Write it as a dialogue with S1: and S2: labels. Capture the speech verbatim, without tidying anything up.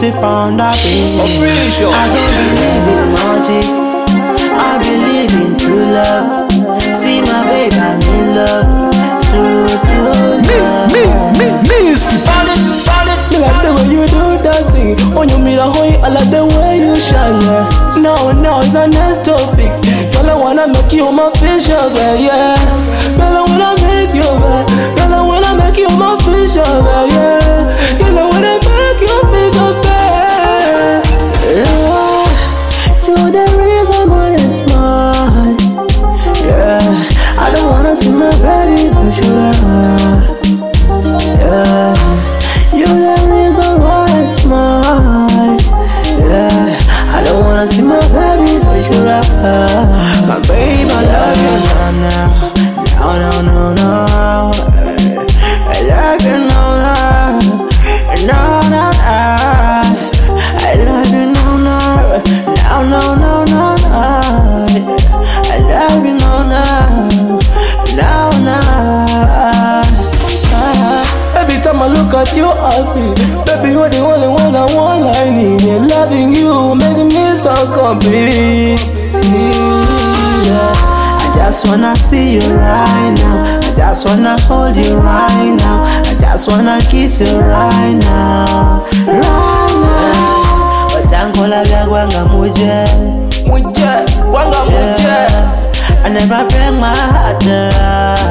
S1: sip on that baby.
S2: Official.
S1: I don't believe in magic, I believe in true love. See my baby, I'm in love. True, true love.
S2: Me, me, me, me, fall it, fall it.
S3: Me like the way you do that thing. On your mirror, honey, I like the way you shine, yeah. Now, now it's a next topic. Girl, I wanna make you my fisher, yeah. Girl, I wanna make you, man. Girl, I wanna make you my fisher, yeah. Girl, I wanna make you fisher, yeah.
S1: Yeah, you're the reason why I smile. Yeah, I don't wanna see my baby go through. Yeah, you're the reason why I smile. Yeah, I don't wanna see my baby go through. My baby, I love you now, now, now, now, now. I love you now, now, now, now, now. I love you now, now, now, now, now, now, now. I love you now, now, now, now.
S3: Every time I look at you, I feel, baby, you're the only one I want. I need and loving you, making me so complete.
S1: Yeah. I just wanna see you right now. I just wanna hold you right now. I just wanna kiss you right now, right now. Watankola vya gwanga muje,
S3: Muje, wanga muje.
S1: I never break my heart down.